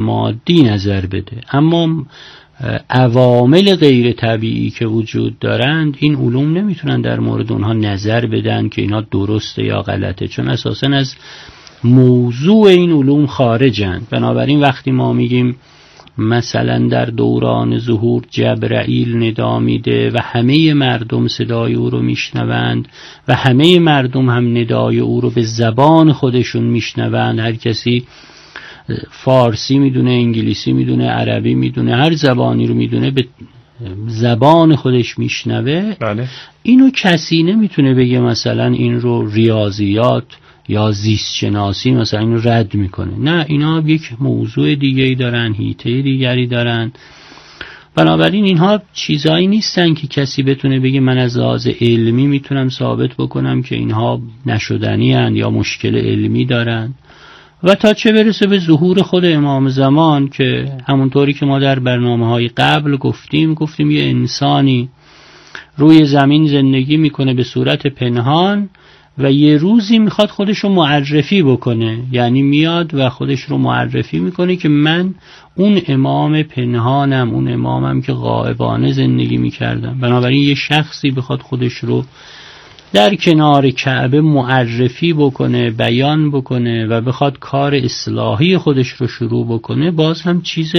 مادی نظر بده، اما عوامل غیر طبیعی که وجود دارند این علوم نمیتونن در مورد اونها نظر بدن که اینا درسته یا غلطه، چون اساساً از موضوع این علوم خارجند. بنابراین وقتی ما میگیم مثلا در دوران ظهور جبرائیل ندا میده و همه مردم صدای او رو میشنوند و همه مردم هم ندای او رو به زبان خودشون میشنوند، هر کسی فارسی میدونه، انگلیسی میدونه، عربی میدونه، هر زبانی رو میدونه به زبان خودش میشنوه. بله. اینو کسی نمیتونه بگه مثلا این رو ریاضیات یا زیست شناسی مثلا اینو رد میکنه. نه، اینا یک موضوع دیگه‌ای دارن، حیطه دیگری دارن. بنابراین اینها چیزایی نیستن که کسی بتونه بگه من از لحاظ علمی میتونم ثابت بکنم که اینها نشدنی هستند یا مشکل علمی دارن. و تا چه برسه به ظهور خود امام زمان که همونطوری که ما در برنامه‌های قبل گفتیم یه انسانی روی زمین زندگی میکنه به صورت پنهان و یه روزی میخواد خودش رو معرفی بکنه، یعنی میاد و خودش رو معرفی میکنه که من اون امام پنهانم، اون امامم که غائبانه زندگی میکردم. بنابراین یه شخصی بخواد خودش رو در کنار کعبه معرفی بکنه، بیان بکنه و بخواد کار اصلاحی خودش رو شروع بکنه، باز هم چیز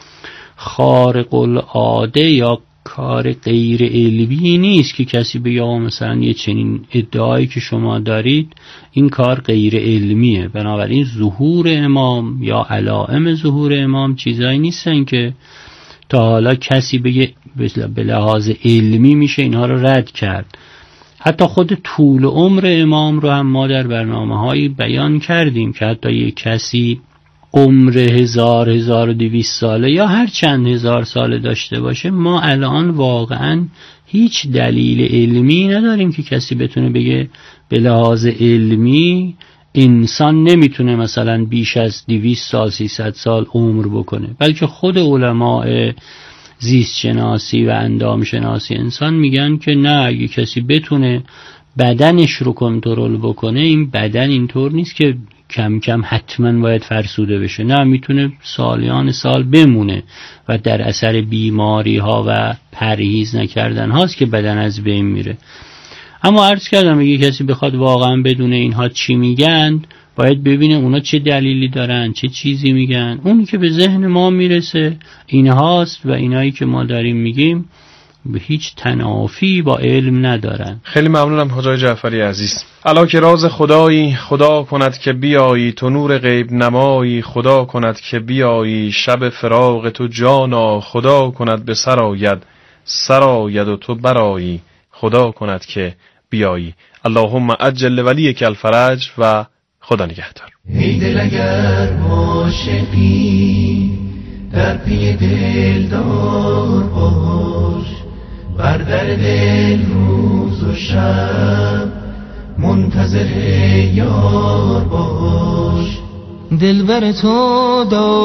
خارق العاده یا کار غیر علمی نیست که کسی بگه مثلا یه چنین ادعایی که شما دارید این کار غیر علمیه. بنابراین ظهور امام یا علائم ظهور امام چیزایی نیستن که تا حالا کسی بگه به لحاظ علمی میشه اینها رو رد کرد. حتی خود طول عمر امام رو هم ما در برنامه‌هایی بیان کردیم که حتی یک کسی عمر 1200 ساله یا هر چند هزار ساله داشته باشه، ما الان واقعا هیچ دلیل علمی نداریم که کسی بتونه بگه به لحاظ علمی انسان نمیتونه مثلا بیش از 200 سال 300 سال عمر بکنه. بلکه خود علماء زیست شناسی و اندام شناسی انسان میگن که نه، اگه کسی بتونه بدنش رو کنترل بکنه، این بدن اینطور نیست که کم کم حتما باید فرسوده بشه، نه، میتونه سالیان سال بمونه و در اثر بیماری ها و پرهیز نکردن هاست که بدن از بین میره. اما عرض کردم اگه کسی بخواد واقعا بدونه اینها چی میگن، باید ببینه اونا چه دلیلی دارن، چه چیزی میگن. اونی که به ذهن ما میرسه اینهاست و اینایی که ما داریم میگیم به هیچ تنافی با علم ندارن. خیلی ممنونم حاج جعفری عزیز. الا که راز خدایی، خدا کند که بیایی، تو نور غیب نمایی، خدا کند که بیایی، شب فراق تو جانا، خدا کند به سراید و تو برایی، خدا کند که بیایی. اللهم عجل ولیک الفرج و خدا نگهدار. ای دل اگر عاشقی در پی دلدار باش، بر در دل روز و شب منتظر یار باش. دلبر تو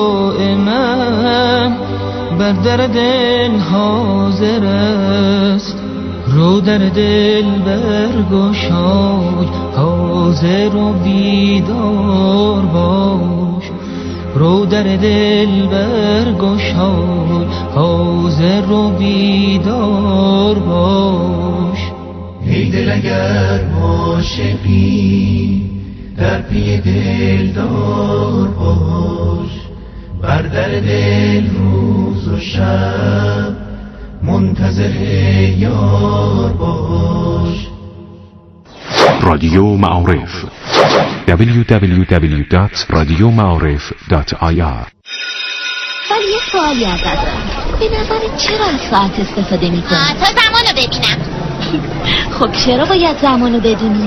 دائما بر در دل حاضر است، رو در دل برگشای حاضر و بیدار باش. رو در دل برگشای حاضر و بیدار باش. ای دل اگر عاشقی در پی دلدار باش، بر در دل روز و شب منتظر یار باش. رادیو معارف www.radiomaarif.ir. ولی یه سوالی ازت دارم، به نظرت چرا از ساعت استفاده میکنی؟ تا زمانو ببینم. خب چرا باید زمانو بدونی؟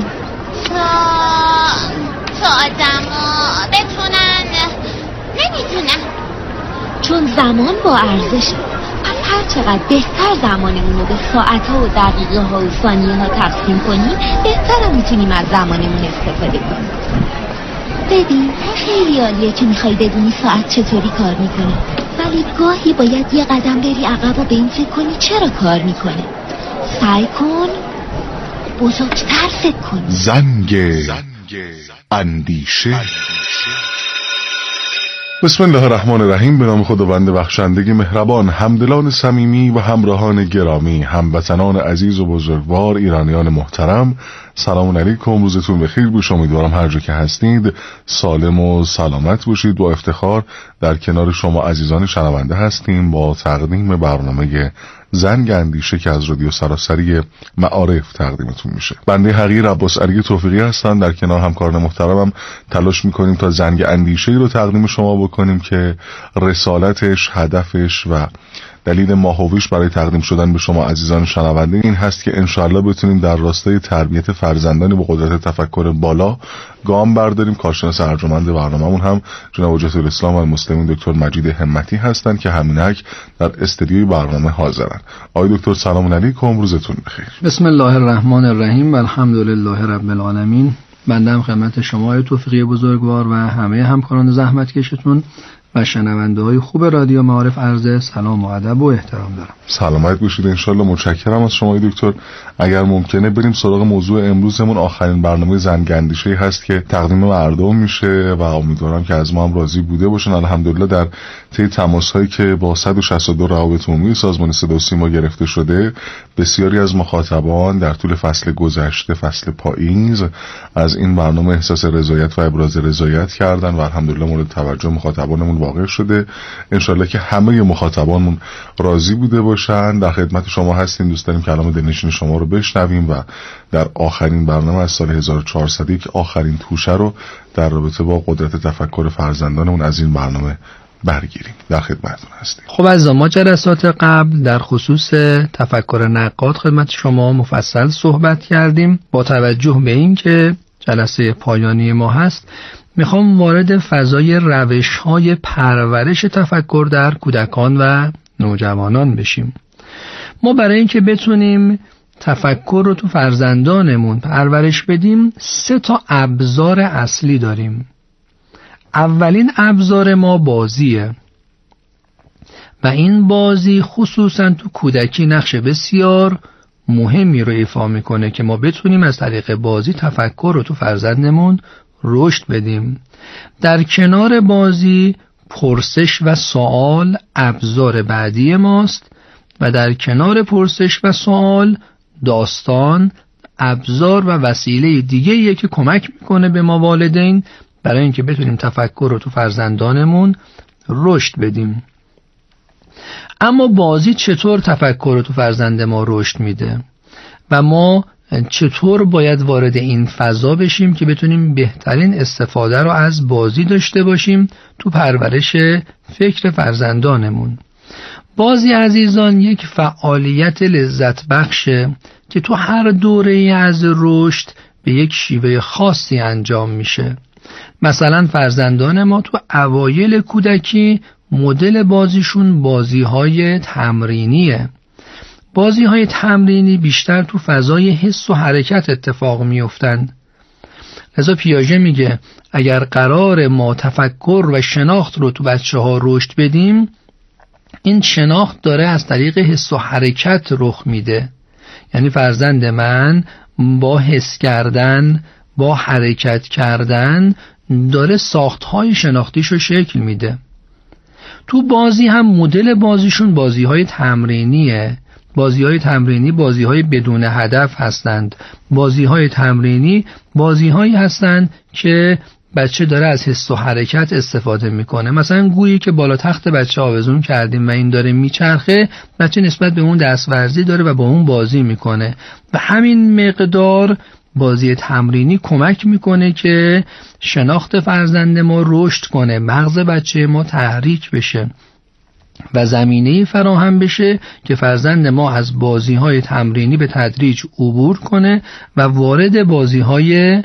تا زمان بتونن، نمیدونم، چون زمان با ارزشه. پس هر چقدر بهتر زمانمون رو به ساعت‌ها و دقیقه‌ها و ثانیه‌ها تقسیم کنیم، بهتر میتونیم از زمانمون استفاده کنیم. ببین خیلی عالیه که میخوای بدونی ساعت چطوری کار میکنه، ولی گاهی باید یه قدم بری عقب و به این فکر کنی چرا کار میکنه. سعی کن بزرگتر فکر کنی. زنگ اندیشه. بسم الله الرحمن الرحیم. به نام خداوند بخشنده مهربان. همدلان صمیمی و همراهان گرامی، هموطنان عزیز و بزرگوار، ایرانیان محترم، سلام علیکم. روزتون بخیر باشه. امیدوارم هر جا که هستید سالم و سلامت باشید. با افتخار در کنار شما عزیزان شنونده هستیم با تقدیم برنامه زنگ اندیشه که از رادیو سراسری معارف تقدیمتون میشه. بنده حقیر عباس علی توفیقی هستم. در کنار همکاران محترمم تلاش میکنیم تا زنگ اندیشه رو تقدیم شما بکنیم که رسالتش، هدفش و دلیل ماهویش برای تقدیم شدن به شما عزیزان شنونده این هست که انشاءالله بتونیم در راستای تربیت فرزندانی با قدرت تفکر بالا گام برداریم. کارشناس ارجمند برنامه‌مون هم جناب حجت الاسلام و المسلمین دکتر مجید همتی هستند که همینک در استودیوی برنامه حاضرن. آقای دکتر سلام علیکم، روزتون بخیر. بسم الله الرحمن الرحیم و الحمدلله رب العالمین. بنده خدمت شما آقای توفیقی بزرگوار و همه همکاران زحمتکشتون و شنونده های خوب رادیو معارف عرض سلام و ادب و احترام دارم. سلامت باشید انشالله. متشکرم از شما دکتر. اگر ممکنه بریم سراغ موضوع امروزمون. آخرین برنامه زنگ اندیشه هست که تقدیم مردم میشه و امیدوارم که از ما هم راضی بوده باشن. الحمدلله در طی تماس‌هایی که با 162 روابط عمومی سازمان صدا و سیما گرفته شده، بسیاری از مخاطبان در طول فصل گذشته، فصل پاییز، از این برنامه احساس رضایت و ابراز رضایت کردن و الحمدلله مورد توجه مخاطبانمون واقع شده. انشالله که همه مخاطبانمون راضی بوده باشن. در خدمت شما هستیم. دوست داریم کلام دلنشین شما رو بشنویم و در آخرین برنامه از سال 1401 آخرین توشه رو در رابطه با قدرت تفکر فرزندانمون از این برنامه برگیریم. در خدمتتون هستیم. خب عزیزان، ما جلسات قبل در خصوص تفکر نقاد خدمت شما مفصل صحبت کردیم. با توجه به این که جلسه پایانی ما هست، میخوام وارد فضای روش‌های پرورش تفکر در کودکان و نوجوانان بشیم. ما برای اینکه بتونیم تفکر رو تو فرزندانمون پرورش بدیم 3 ابزار اصلی داریم. اولین ابزار ما بازیه و این بازی خصوصا تو کودکی نقش بسیار مهمی رو ایفا میکنه که ما بتونیم از طریق بازی تفکر رو تو فرزندمون رشد بدیم. در کنار بازی پرسش و سوال ابزار بعدی ماست و در کنار پرسش و سوال داستان ابزار و وسیله دیگه‌ایه که کمک میکنه به ما والدین برای اینکه بتونیم تفکر رو تو فرزندانمون رشد بدیم. اما بازی چطور تفکر رو تو فرزند ما رشد میده و ما چطور باید وارد این فضا بشیم که بتونیم بهترین استفاده رو از بازی داشته باشیم تو پرورش فکر فرزندانمون؟ بازی عزیزان یک فعالیت لذت بخشه که تو هر دوره‌ای از رشد به یک شیوه خاصی انجام میشه. مثلا فرزندان ما تو اوایل کودکی مدل بازیشون بازی‌های تمرینیه. بازی‌های تمرینی بیشتر تو فضای حس و حرکت اتفاق میافتند. لذا پیاژه میگه اگر قرار ما تفکر و شناخت رو تو بچه‌ها رشد بدیم، این شناخت داره از طریق حس و حرکت رخ میده. یعنی فرزند من با حس کردن، با حرکت کردن داره ساخت‌های شناختیشو شکل میده. تو بازی هم مدل بازیشون بازی‌های تمرینیه. بازی‌های تمرینی بازی‌های بدون هدف هستند. بازی‌های تمرینی بازی‌هایی هستند که بچه داره از حس و حرکت استفاده میکنه. مثلا گویی که بالا تخت بچه آویزون کردیم و این داره میچرخه، بچه نسبت به اون دستورزی داره و با اون بازی میکنه و همین مقدار بازی تمرینی کمک میکنه که شناخت فرزند ما رشد کنه، مغز بچه ما تحریک بشه و زمینه فراهم بشه که فرزند ما از بازی‌های تمرینی به تدریج عبور کنه و وارد بازی‌های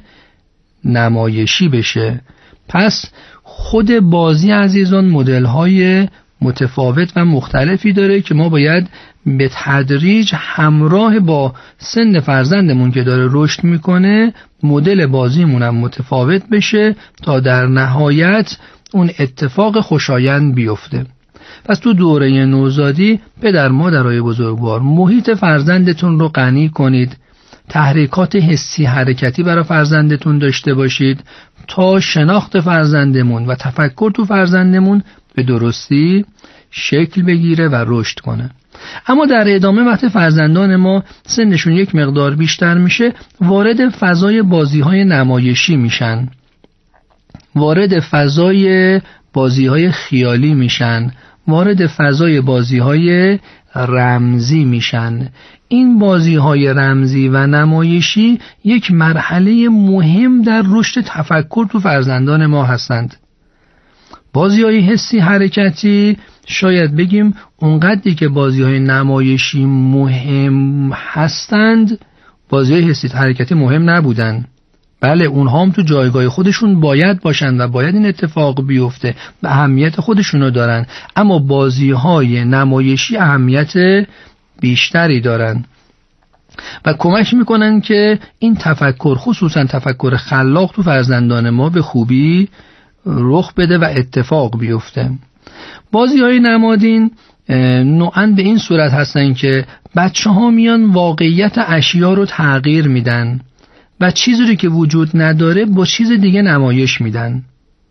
نمایشی بشه. پس خود بازی عزیزان مدل‌های متفاوت و مختلفی داره که ما باید به تدریج همراه با سن فرزندمون که داره رشد میکنه مدل بازیمون هم متفاوت بشه تا در نهایت اون اتفاق خوشایند بیفته. پس تو دوره نوزادی پدر مادرای بزرگوار محیط فرزندتون رو غنی کنید، تحریکات حسی حرکتی برای فرزندتون داشته باشید تا شناخت فرزندمون و تفکر تو فرزندمون به درستی شکل بگیره و رشد کنه. اما در ادامه وقتی فرزندان ما سنشون یک مقدار بیشتر میشه، وارد فضای بازی‌های نمایشی میشن، وارد فضای بازی‌های خیالی میشن، وارد فضای بازی‌های رمزی میشن. این بازی‌های رمزی و نمایشی یک مرحله مهم در رشد تفکر تو فرزندان ما هستند. بازی‌های حسی حرکتی شاید بگیم اونقدری که بازی‌های نمایشی مهم هستند، بازی‌های حسی حرکتی مهم نبودن. بله اونها هم تو جایگاه خودشون باید باشن و باید این اتفاق بیفته و اهمیت خودشونو دارن، اما بازی‌های نمایشی اهمیت بیشتری دارن و کمک میکنن که این تفکر، خصوصا تفکر خلاق تو فرزندان ما به خوبی رخ بده و اتفاق بیفته. بازی‌های نمادین نوعاً به این صورت هستن که بچه‌ها میان واقعیت اشیا رو تغییر میدن و چیزی که وجود نداره با چیز دیگه نمایش میدن.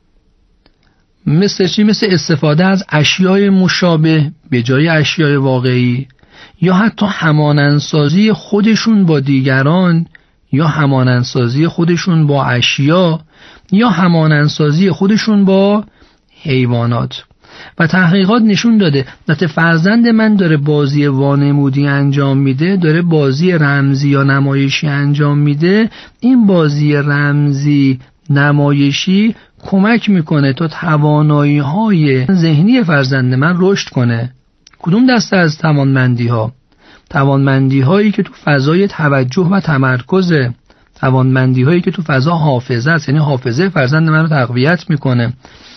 مثل استفاده از اشیای مشابه به جای اشیای واقعی، یا حتی همانندسازی خودشون با دیگران، یا همانندسازی خودشون با اشیا، یا همانندسازی خودشون با حیوانات. و تحقیقات نشون داده وقتی فرزند من داره بازی وانمودی انجام میده، داره بازی رمزی یا نمایشی انجام میده، این بازی رمزی نمایشی کمک میکنه تا توانایی‌های ذهنی فرزند من رشد کنه. کدوم دسته از توانمندی‌ها؟ توانمندی‌هایی که تو فضای توجه و تمرکزه، توانمندی‌هایی که تو فضا حافظه است، یعنی حافظه فرزند من رو تقویت میکنه.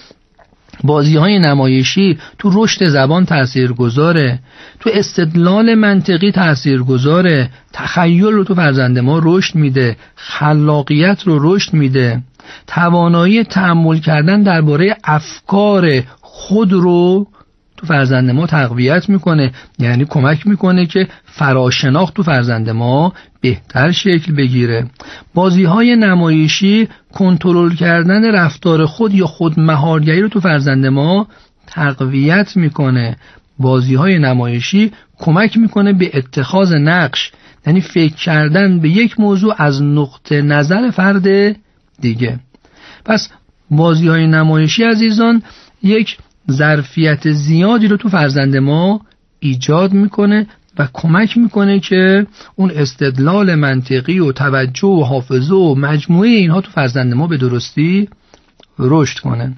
بازی‌های نمایشی تو رشد زبان تاثیرگذاره، تو استدلال منطقی تاثیرگذاره، تخیل رو تو فرزند ما رشد میده، خلاقیت رو رشد میده، توانایی تأمل کردن درباره افکار خود رو تو فرزند ما تقویت میکنه، یعنی کمک میکنه که فراشناخت تو فرزند ما بهتر شکل بگیره. بازی‌های نمایشی کنترل کردن رفتار خود یا خودمهارگری رو تو فرزند ما تقویت میکنه. بازی‌های نمایشی کمک میکنه به اتخاذ نقش، یعنی فکر کردن به یک موضوع از نقطه نظر فرد دیگه. پس بازی‌های نمایشی عزیزان یک ظرفیت زیادی رو تو فرزند ما ایجاد میکنه و کمک میکنه که اون استدلال منطقی و توجه و حافظه و مجموعه اینها تو فرزند ما به درستی رشد کنه.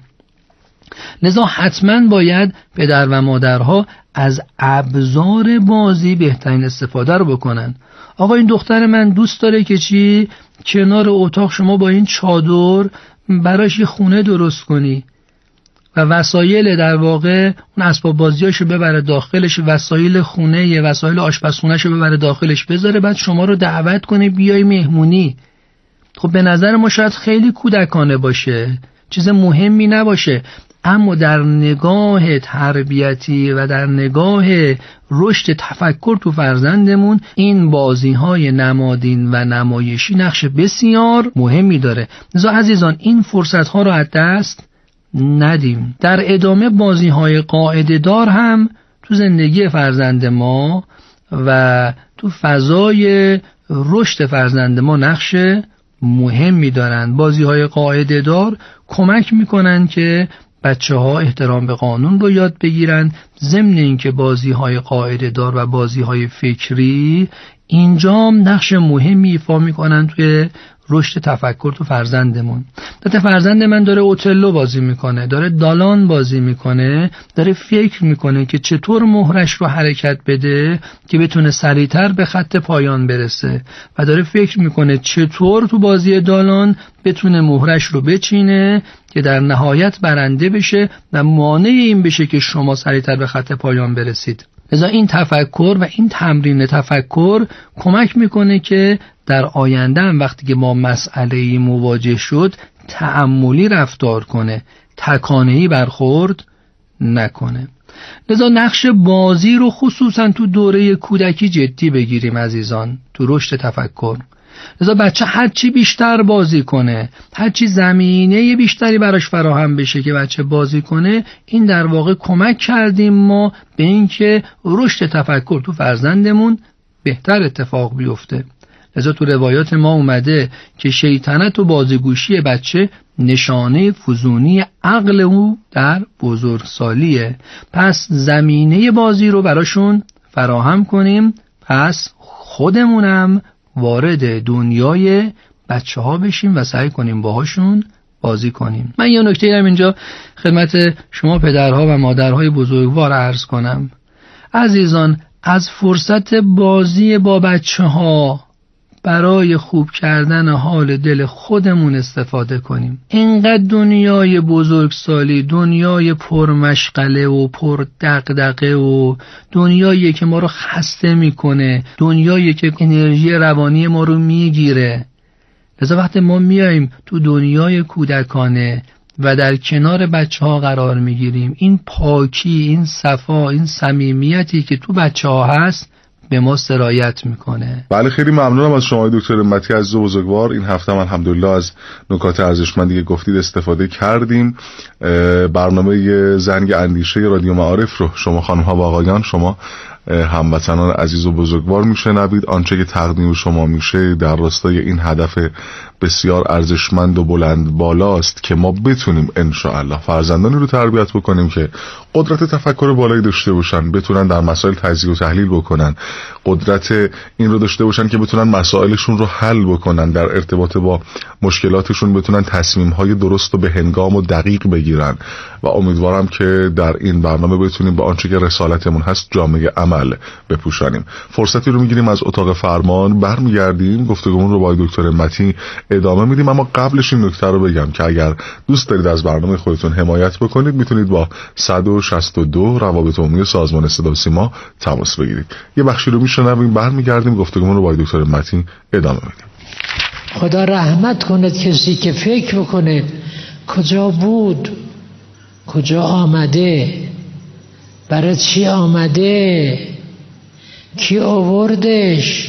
لذا حتما باید پدر و مادرها از ابزار بازی بهترین استفاده رو بکنن. آقا این دختر من دوست داره که چی؟ کنار اتاق شما با این چادر براش یه خونه درست کنی و وسایل در واقع اون اسباب بازیاشو ببره داخلش، وسایل خونه، یه وسایل آشپزخونهشو ببره داخلش بذاره، بعد شما رو دعوت کنه بیای مهمونی. خب به نظر ما شاید خیلی کودکانه باشه، چیز مهمی نباشه، اما در نگاه تربیتی و در نگاه رشد تفکر تو فرزندمون این بازی‌های نمادین و نمایشی نقش بسیار مهمی داره. لذا عزیزان این فرصت‌ها رو از دست ندیم. در ادامه بازی‌های قاعده‌دار هم تو زندگی فرزند ما و تو فضای رشد فرزند ما نقش مهمی دارن. بازی‌های قاعده‌دار کمک می‌کنن که بچه‌ها احترام به قانون رو یاد بگیرن، ضمن اینکه بازی‌های قاعده‌دار و بازی‌های فکری اینجا نقش مهمی ایفا می‌کنن توی رشد تفکر تو فرزندمون. البته فرزند من داره اوتلو بازی میکنه، داره دالان بازی میکنه، داره فکر میکنه که چطور مهرش رو حرکت بده که بتونه سریعتر به خط پایان برسه و داره فکر میکنه چطور تو بازی دالان بتونه مهرش رو بچینه که در نهایت برنده بشه و مانع این بشه که شما سریعتر به خط پایان برسید. لذا این تفکر و این تمرین تفکر کمک میکنه که در آینده هم وقتی که با مسئله‌ای مواجه شد تأملی رفتار کنه، تکانه‌ای برخورد نکنه. لذا نقش بازی رو خصوصا تو دوره کودکی جدی بگیریم عزیزان، تو رشد تفکر. لذا بچه هرچی بیشتر بازی کنه، هرچی زمینه بیشتری براش فراهم بشه که بچه بازی کنه، این در واقع کمک کردیم ما به این که رشد تفکر تو فرزندمون بهتر اتفاق بیفته. لذا تو روایات ما اومده که شیطنت و بازیگوشی بچه نشانه فزونی عقل او در بزرگسالیه. پس زمینه بازی رو براشون فراهم کنیم، پس خودمونم وارد دنیای بچه ها بشیم و سعی کنیم باهاشون بازی کنیم. من یه نکته هم اینجا خدمت شما پدرها و مادرهای بزرگوار عرض کنم. عزیزان، از فرصت بازی با بچه ها برای خوب کردن حال دل خودمون استفاده کنیم. اینقدر دنیای بزرگسالی، دنیای پرمشغله و پر دغدغه و دنیایی که ما رو خسته میکنه، دنیایی که انرژی روانی ما رو میگیره. لذا وقتی ما میایم تو دنیای کودکانه و در کنار بچه ها قرار میگیریم، این پاکی، این صفا، این صمیمیتی که تو بچه ها هست به ما سرایت میکنه. بله، خیلی ممنونم از شما دکتر همتی عزیز و بزرگوار. این هفته من الحمدلله از نکات ارزشمندی که گفتید استفاده کردیم. برنامه زنگ اندیشه رادیو معارف رو شما خانم‌ها و آقایان، شما هموطنان عزیز و بزرگوار میشنوید. آنچه که تقدیم شما میشه در راستای این هدف بسیار ارزشمند و بلند بالاست که ما بتونیم انشاءالله فرزندانی رو تربیت بکنیم که قدرت تفکر بالایی داشته باشن، بتونن در مسائل تجزیه و تحلیل بکنن، قدرت این رو داشته باشن که بتونن مسائلشون رو حل بکنن، در ارتباط با مشکلاتشون بتونن تصمیم‌های درست و به هنگام و دقیق بگیرن. و امیدوارم که در این برنامه بتونیم به آنچه که رسالتمون هست جامعه عمل بپوشانیم. فرصتی رو میگیریم از اتاق فرمان، برمیگردیم گفتگومون رو با دکتر همتی ادامه میدیم. اما قبلش این نکته رو بگم که اگر دوست دارید از برنامه خودتون حمایت بکنید، میتونید با 162 روابط عمومی سازمان صدا و سیما تماس بگیرید. یه بخشی رو میشنویم، برمیگردیم گفتگومون رو با دکتر همتی ادامه میدیم. خدا رحمت کند کسی که فکر بکنه کجا بود، کجا آمده، برای چی آمده، کی آوردش،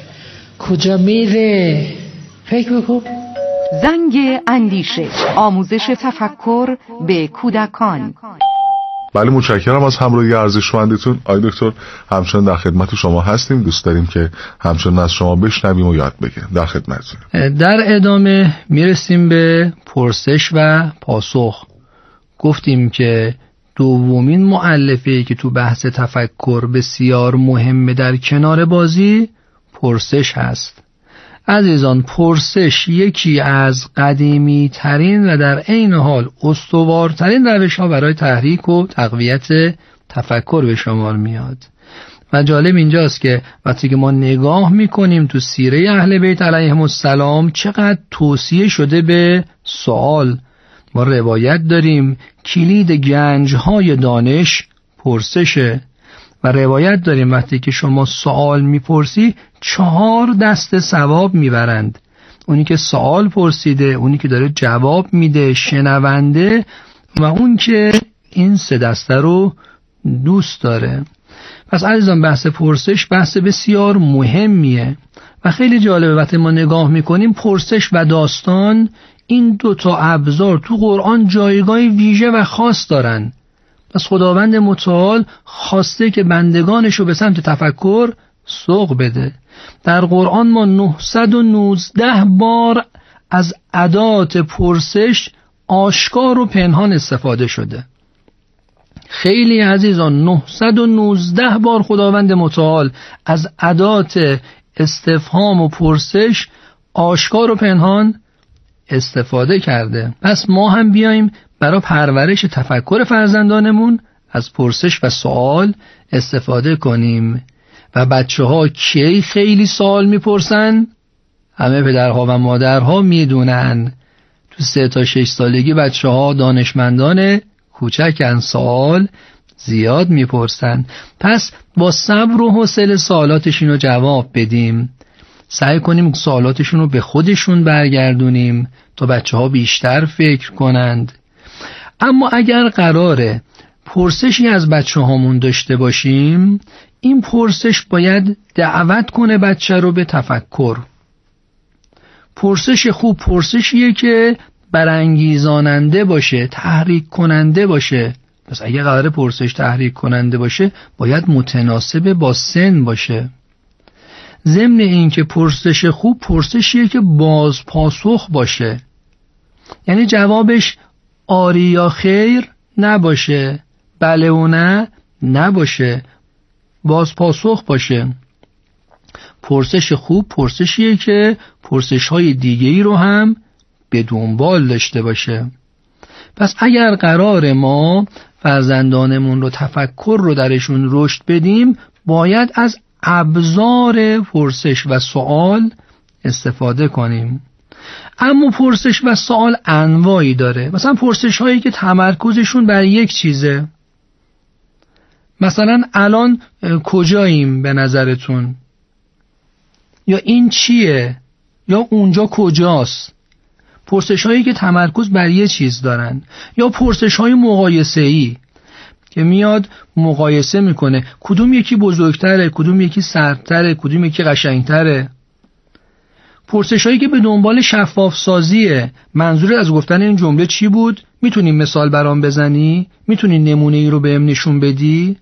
کجا میره. فکر بکن. زنگ اندیشه، آموزش تفکر به کودکان. بله، متشکرم از همراهی ارزشمندتون. آقای دکتر، همچنان در خدمت شما هستیم. دوست داریم که همچنان از شما بشنویم و یاد بگیریم. در خدمتتون. در ادامه میرسیم به پرسش و پاسخ. گفتیم که دومین مؤلفه‌ای که تو بحث تفکر بسیار مهمه در کنار بازی پرسش هست. عزیزان، پرسش یکی از قدیمی ترین و در عین حال استوارترین روش ها برای تحریک و تقویت تفکر به شمار میاد. و جالب اینجاست که وقتی که ما نگاه میکنیم تو سیره اهل بیت علیهم السلام چقدر توصیه شده به سوال. ما روایت داریم کلید گنج‌های دانش پرسشه و روایت داریم وقتی که شما سوال میپرسی 4 دسته ثواب میبرند. اونی که سوال پرسیده، اونی که داره جواب میده، شنونده، و اون که این 3 دسته رو دوست داره. پس عزیزان، بحث پرسش بحث بسیار مهمیه و خیلی جالبه. وقتی ما نگاه میکنیم پرسش و داستان، این 2 تا ابزار تو قرآن جایگاه ویژه و خاص دارن. پس خداوند متعال خواسته که بندگانش رو به سمت تفکر سوق بده. در قرآن ما 919 بار از ادات پرسش آشکار و پنهان استفاده شده. خیلی عزیزان، 919 بار خداوند متعال از ادات استفهام و پرسش آشکار و پنهان استفاده کرده. پس ما هم بیایم برای پرورش تفکر فرزندانمون از پرسش و سوال استفاده کنیم. و بچه ها کی خیلی سوال میپرسن؟ همه پدرها و مادرها میدونن. تو 3 تا 6 سالگی بچه ها دانشمندان کوچکن، سوال زیاد میپرسن. پس با صبر و حوصله سوالاتشون رو جواب بدیم. سعی کنیم سوالاتشون رو به خودشون برگردونیم تا بچه ها بیشتر فکر کنند. اما اگر قراره پرسشی از بچه هامون داشته باشیم، این پرسش باید دعوت کنه بچه رو به تفکر. پرسش خوب پرسشیه که برانگیزاننده باشه، تحریک کننده باشه. پس اگه قراره پرسش تحریک کننده باشه باید متناسب با سن باشه. ضمن این که پرسش خوب پرسشیه که باز پاسخ باشه، یعنی جوابش آری یا خیر نباشه، بله و نه نباشه، باز پاسخ باشه. پرسش خوب پرسشیه که پرسش‌های دیگه‌ای رو هم به دنبال داشته باشه. پس اگر قرار ما فرزندانمون رو تفکر رو درشون رشد بدیم، باید از ابزار پرسش و سوال استفاده کنیم. اما پرسش و سوال انواعی داره. مثلا پرسش هایی که تمرکزشون بر یک چیزه، مثلا الان کجاییم به نظرتون، یا این چیه، یا اونجا کجاست. پرسش هایی که تمرکز بر یک چیز دارن. یا پرسش های مقایسه‌ای که میاد مقایسه میکنه کدوم یکی بزرگتره، کدوم یکی سردتره، کدوم یکی قشنگتره. پرسش هایی که به دنبال شفاف سازیه. منظور از گفتن این جمله چی بود؟ میتونی مثال برام بزنی؟ میتونی نمونه ای رو بهم نشون بدی؟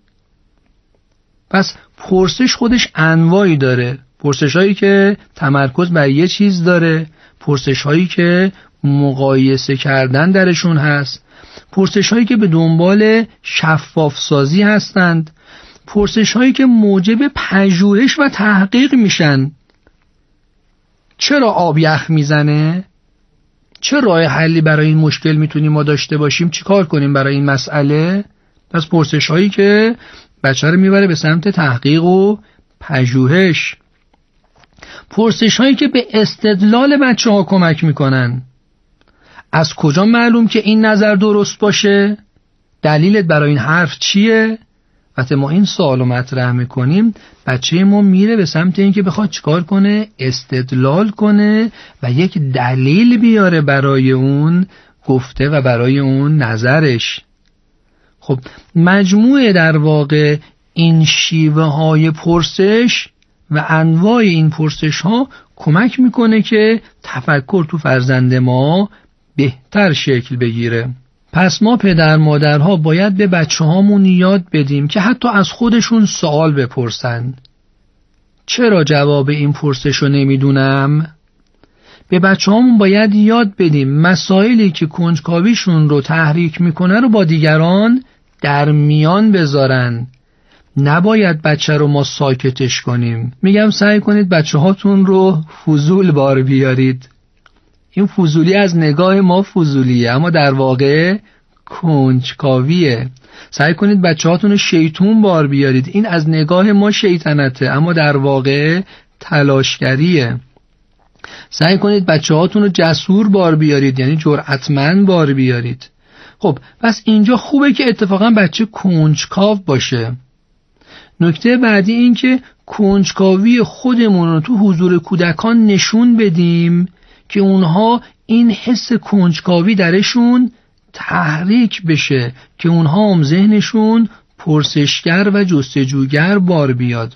پس پرسش خودش انواعی داره. پرسش هایی که تمرکز بر یه چیز داره، پرسش هایی که مقایسه کردن درشون هست، پرسش هایی که به دنبال شفاف سازی هستند، پرسش هایی که موجب پژوهش و تحقیق میشن. چرا آب یخ میزنه؟ چه راه حلی برای این مشکل میتونیم ما داشته باشیم؟ چی کار کنیم برای این مسئله؟ پس پرسش هایی که بچه رو میبره به سمت تحقیق و پژوهش. پرسش هایی که به استدلال بچه ها کمک میکنن. از کجا معلوم که این نظر درست باشه؟ دلیلت برای این حرف چیه؟ وقتی ما این سوالو مطرح میکنیم، بچه ما میره به سمت این که بخواد چیکار کنه؟ استدلال کنه و یک دلیل بیاره برای اون گفته و برای اون نظرش. خب مجموعه در واقع این شیوه های پرسش و انواع این پرسش ها کمک میکنه که تفکر تو فرزند ما بهتر شکل بگیره. پس ما پدر مادرها باید به بچه هامون یاد بدیم که حتی از خودشون سوال بپرسن. چرا جواب این پرسش رو نمیدونم؟ به بچه هامون باید یاد بدیم مسائلی که کنجکاویشون رو تحریک میکنه رو با دیگران در میان بذارن. نباید بچه رو ما ساکتش کنیم. میگم سعی کنید بچه هاتون رو فضول بار بیارید. این فضولی از نگاه ما فضولیه، اما در واقع کنجکاویه. سعی کنید بچه هاتون رو شیطون بار بیارید. این از نگاه ما شیطنته، اما در واقع تلاشگریه. سعی کنید بچه هاتون رو جسور بار بیارید، یعنی جرأتمند بار بیارید. خب پس اینجا خوبه که اتفاقا بچه کنجکاو باشه. نکته بعدی این که کنجکاوی خودمون رو تو حضور کودکان نشون بدیم که اونها این حس کنجکاوی درشون تحریک بشه، که اونها هم ذهنشون پرسشگر و جستجوگر بار بیاد.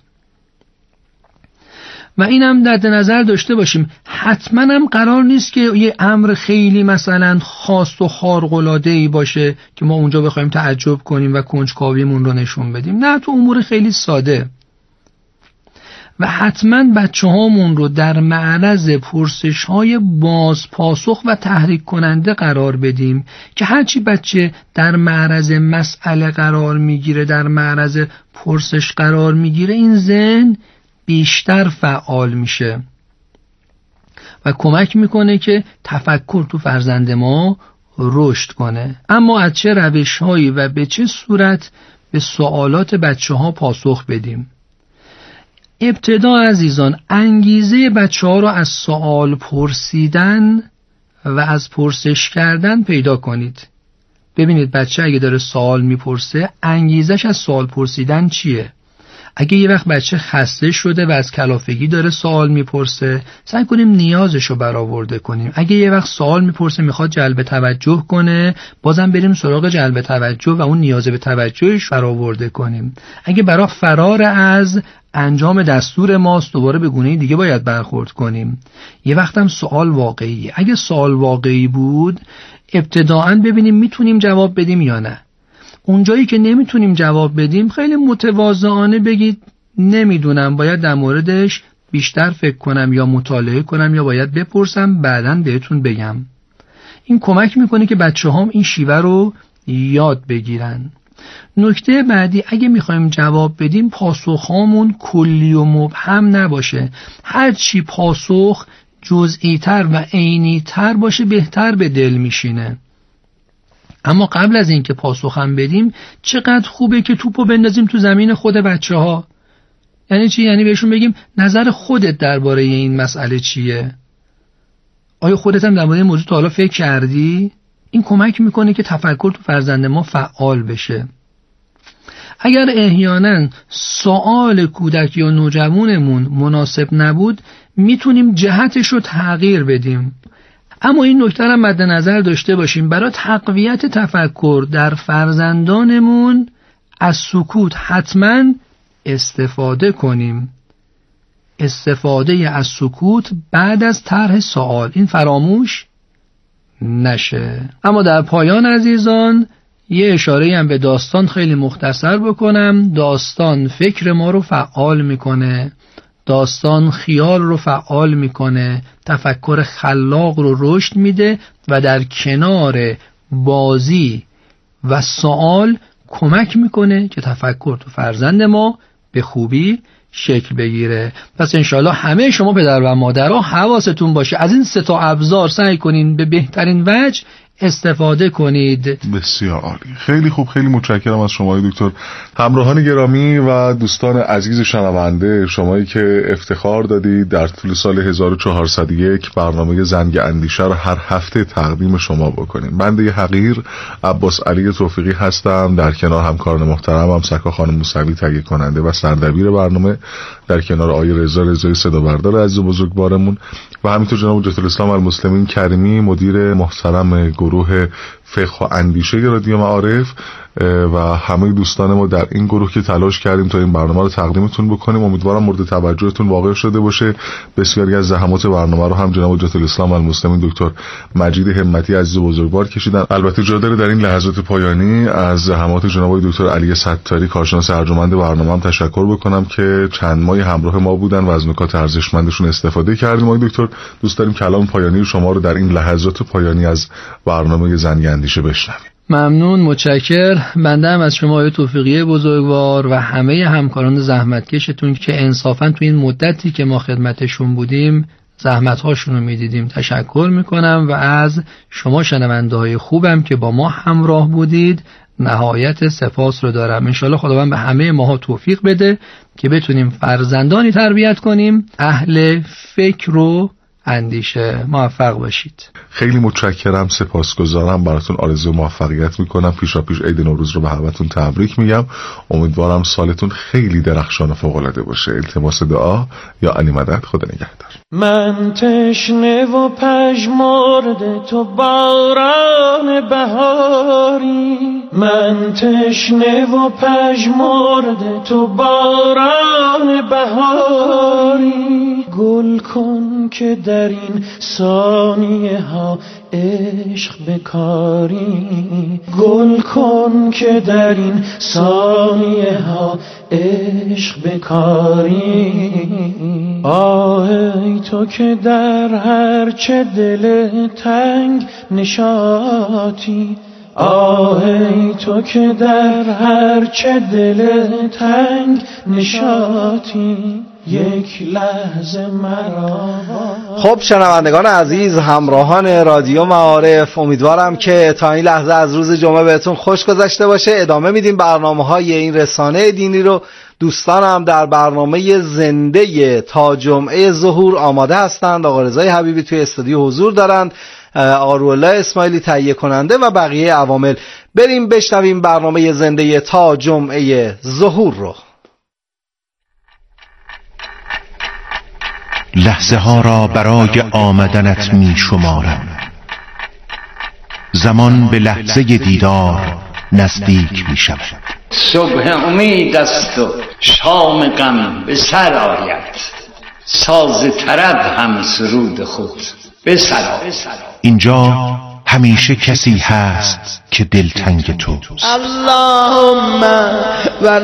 و اینم در نظر داشته باشیم حتما هم قرار نیست که یه امر خیلی مثلا خاص و خارق‌العاده‌ای باشه که ما اونجا بخوایم تعجب کنیم و کنجکاویمون رو نشون بدیم. نه، تو امور خیلی ساده. و حتما بچه هامون رو در معرض پرسش های باز پاسخ و تحریک کننده قرار بدیم که هرچی بچه در معرض مسئله قرار میگیره، در معرض پرسش قرار میگیره، این ذهن بیشتر فعال میشه و کمک میکنه که تفکر تو فرزند ما رشد کنه. اما از چه روش‌هایی و به چه صورت به سوالات بچه ها پاسخ بدیم؟ ابتدا عزیزان انگیزه بچه ها رو از سوال پرسیدن و از پرسش کردن پیدا کنید. ببینید بچه اگه داره سوال میپرسه، انگیزش از سوال پرسیدن چیه؟ اگه یه وقت بچه خسته شده و از کلافگی داره سوال میپرسه، سعی کنیم نیازشو برآورده کنیم. اگه یه وقت سوال میپرسه میخواد جلب توجه کنه، بازم بریم سراغ جلب توجه و اون نیاز به توجهش برآورده کنیم. اگه برای فرار از انجام دستور ماست، دوباره به گونه دیگه باید برخورد کنیم. یه وقتم سوال واقعیه. اگه سوال واقعی بود، ابتداءً ببینیم میتونیم جواب بدیم یا نه. اونجایی که نمیتونیم جواب بدیم، خیلی متواضعانه بگید نمیدونم، باید در موردش بیشتر فکر کنم یا مطالعه کنم یا باید بپرسم، بعداً بهتون بگم. این کمک میکنه که بچه‌هام این شیوه رو یاد بگیرن. نکته بعدی، اگه میخوایم جواب بدیم، پاسخامون کلی و مبهم نباشه. هرچی پاسخ جزئی تر و عینی تر باشه بهتر به دل میشینه. اما قبل از اینکه پاسخم بدیم، چقدر خوبه که توپو بندازیم تو زمین خود بچه‌ها. یعنی چی؟ یعنی بهشون بگیم نظر خودت درباره این مسئله چیه؟ آیا خودت هم درباره این موضوع تا حالا فکر کردی؟ این کمک میکنه که تفکر تو فرزند ما فعال بشه. اگر احیانا سوال کودک یا نوجوانمون مناسب نبود، میتونیم جهتش رو تغییر بدیم. اما این نکته رو مد نظر داشته باشیم، برای تقویت تفکر در فرزندانمون از سکوت حتما استفاده کنیم. استفاده از سکوت بعد از طرح سوال، این فراموش نشه. اما در پایان عزیزان، یه اشاره هم به داستان خیلی مختصر بکنم. داستان فکر ما رو فعال میکنه، داستان خیال رو فعال میکنه، تفکر خلاق رو رشد میده و در کنار بازی و سوال کمک میکنه که تفکر تو فرزند ما به خوبی شکل بگیره. پس انشالله همه شما پدر و مادرها حواستون باشه، از این 3 ابزار سعی کنین به بهترین وجه استفاده کنید. بسیار عالی، خیلی خوب، خیلی متشکرم از شما دکتر. همراهان گرامی و دوستان عزیز شنونده، شمایی که افتخار دادید در طول سال 1401 برنامه زنگ اندیشه رو هر هفته تقدیم شما بکنیم. بنده حقیر عباس علی توفیقی هستم، در کنار همکاران محترمم سکا خانم موسوی تهیه کننده و سردبیر برنامه، در کنار آقای رضای صدا بردار عزیز و بزرگوارمون و همینطور جناب حجت الاسلام المسلمین کریمی، مدیر محترم گروه فقه و اندیشه رادیو معارف و همه دوستان ما در این گروه که تلاش کردیم تا این برنامه رو تقدیمتون بکنیم. امیدوارم مورد توجهتون واقع شده باشه. بسیاری از زحمات برنامه رو هم جناب حجت الاسلام المسلمین دکتر مجید همتی عزیز و بزرگوار کشیدن. البته جا داره در این لحظات پایانی از زحمات جناب دکتر علی ستاری کارشناس ارجمند برنامه هم تشکر بکنم که چند ماهی همراه ما بودن و از نکات ارزشمندشون استفاده کردیم. آقای دکتر، دوست داریم کلام پایانی شما رو در این لحظات پایانی از برنامه زنگ اندیشه بشنویم. ممنون، متشکر. بنده هم از شما آقای توفیقی بزرگوار و همه همکاران زحمتکشتون که انصافاً تو این مدتی که ما خدمتشون بودیم زحمت‌هاشون رو می‌دیدیم تشکر می‌کنم و از شما شنونده‌های خوبم که با ما همراه بودید نهایت سپاس رو دارم. انشالله خداوند به همه ماها توفیق بده که بتونیم فرزندانی تربیت کنیم اهل فکر و اندیشه. موفق باشید. خیلی متشکرم، سپاسگزارم، براتون آرزو موفقیت میکنم. پیشاپیش عید نوروز رو به همتون تبریک میگم. امیدوارم سالتون خیلی درخشان و فوق‌العاده باشه. التماس دعا یا علی مدد. خدا نگهدار. من تشنه و پژمرده تو باران بهاری، من تشنه و پژمرده تو باران بهاری، گل کن که در این ثانیه ها عشق بکاری، گل کن که در این ثانیه ها عشق بکاری. آه تو که در هر چه دل تنگ نشاطی، آه تو که در هر چه دل تنگ نشاطی، یک لحظه مرا. خب شنوندگان عزیز، همراهان رادیو معارف، امیدوارم که تا این لحظه از روز جمعه بهتون خوش گذشته باشه. ادامه میدیم برنامه‌های این رسانه دینی رو. دوستانم در برنامه زنده تا جمعه ظهور آماده هستند. آقا رضای حبیبی توی استودیو حضور دارند، آقا روح‌الله اسماعیلی تهیه کننده و بقیه عوامل. بریم بشنویم برنامه زنده تا جمعه ظهور رو. لحظه ها را برای آمدنت می شمارم. زمان به لحظه دیدار نزدیک می شود. صبح امید است و شام غم به سر آید، ساز طرب هم سرود خود به سر آید. اینجا همیشه کسی هست که دلتنگ توست. اللهم